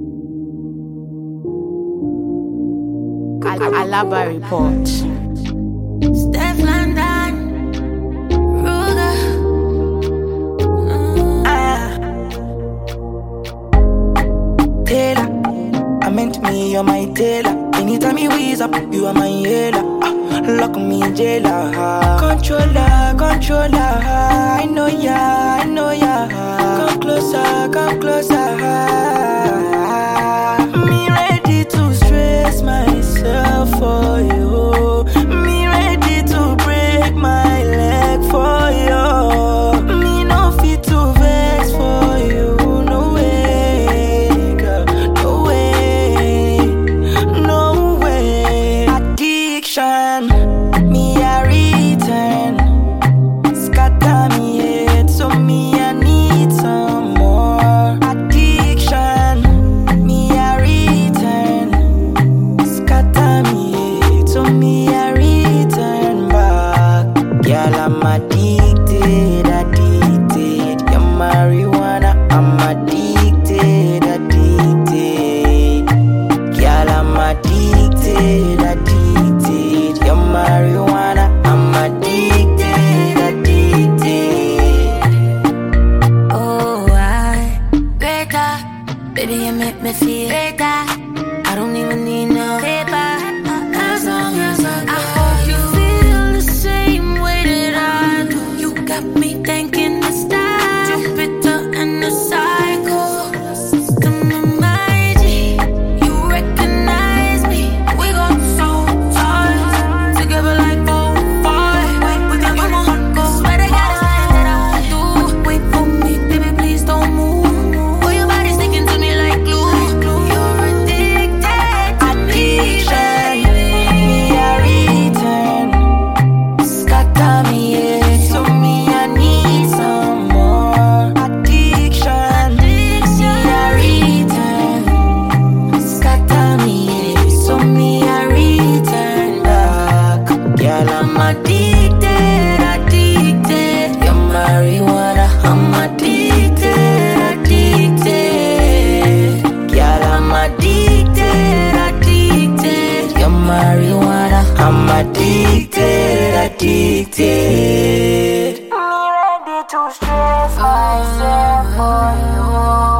Alaba report. Steph London, Ruger. Taylor, I meant me, you're my tailor. Anytime you ease up, you are my healer. Lock me in jailer. Controller, controller. I know ya, I know ya. Come closer, come closer. Me ready to stress myself for you. Me ready to break my leg for you. Me no fit to vex for you. No way, girl. No way, no way. Addiction, me a return. Scatter me head, so me I need some more. Addiction, me a return. Scatter me head, so me I return back. Girl, I'm addicted, addicted. Your marijuana, I'm addicted, addicted. Girl, I'm addicted, addicted. Your marijuana, I'm addicted, addicted. Oh, I greater, baby, you make me feel greater. I don't even need no paper. As long as I hope you feel the same way that I do. You got me thinking it's time. Jupiter and the cycle. Come on, my G, you recognize me. We go so tight together like 4-5. We can come on, go. Swear to God, it's nothing that I won't do. Wait for me, baby, please don't move. Boy, your body's sticking to me like glue. You're addicted to me, Addiction, me a return. Scatter me head, so me I need some more. Addiction, me a return. Scatter me head, so me I return back. Girl, I'm addicted, addicted. Your marijuana, I'm addicted, addicted. Girl, I'm addicted, addicted. Your marijuana, I'm addicted, addicted. Me ready to stress myself for you.